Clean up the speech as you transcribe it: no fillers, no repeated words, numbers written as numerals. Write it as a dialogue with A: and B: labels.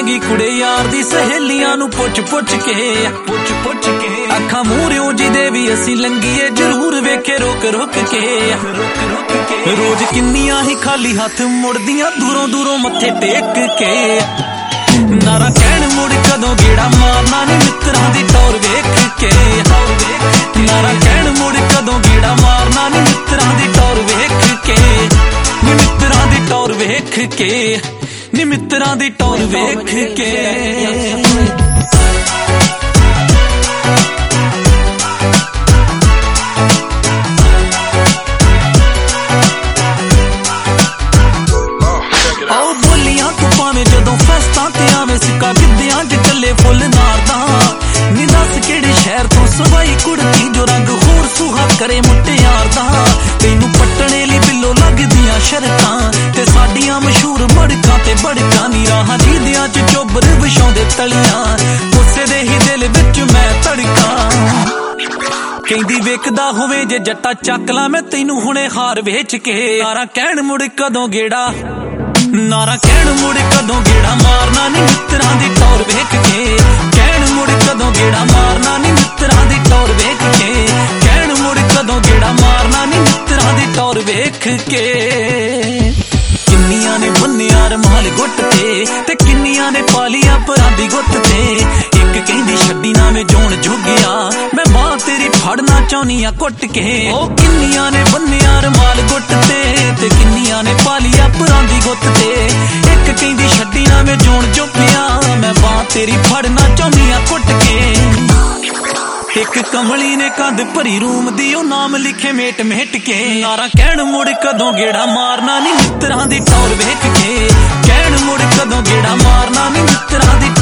A: गई कुड़े यार दी सहेलियां नू पुछ के अखां मूहरियों जिदे भी असी लंघीए जरूर वेखे रोक के रोज किन्नियां ही खाली हाथ मुड़दियां दूरों मत्थे टेक के नारा कहण मुड़ कदों गेड़ा मारना नी मित्रां दी टौर वेख के नारा कहण मुड़ कदों गेड़ा मारना नी मित्रां दी टौर वेख के मित्रां दी टौर वेख के नी मित्रां दी टौर वेख के आओ बोलियां तू पावे जदों फेस्टां ते आवे सिक्का गिद्दियां च चले फुल मारदा नी दस केड़े शहर तो सवाई कुड़ती जो रंग होर सुहा करे मुटियार दा तैनू पट्टने ली बिल्लो लगदियां शर्तां ते साडियां मशहूर मड़कां ते बड़कां नी राहां जीदियां च चोबर विछाउंदे तलियां गुस्से दे ही दिल विच मैं तड़कां कहंदी वेखदा होवे जे जट्टा चक ला मैं तैनू हुणे हार वेच के नारा कहण मुड़ कदों गेड़ा नारा कहण मुड़ कदों गेड़ा मारना नी मित्रां दी टौर वेख के कहण मुड़ कदों गेड़ा मारना नी मित्रां दी टौर वेख के कहण मुड़ कदों गेड़ा मारना नी मित्रां दी टौर वेख के किन्नियां ने बन्निया रमाल गुट ते किन्नियां ने पालिया भरा दी गुत ते एक कहंदी छड्डी ना मैं जोण जोगिया मैं बां तेरी फड़ना चाहनिया कुट के ओ किन्नियां ने बन्निया रमाल गुट ते किन्नियां ने पालिया भरा दी गुत ते एक कहंदी छड्डी ना मैं जोण जोगिया मैं बां तेरी फड़ना चाहनिया कुट के एक कमली ने कंध भरी रूम दी ओ नाम लिखे मेट के नारा कहण मुड़ कदों गेड़ा मारना नी मित्रां दी टौर वेख के कहण मुड़ कदों गेड़ा मारना नी मित्रां दी